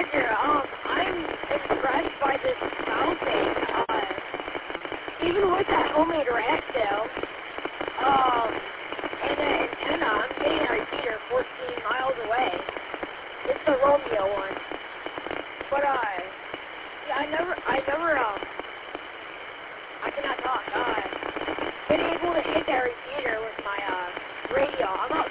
repeater. I'm impressed by this mounting. Even with that homemade radio, and the antenna, I'm getting a repeater 14 miles away. It's the Romeo one. But, yeah, I cannot talk. Been able to hit that repeater with my, radio. I'm out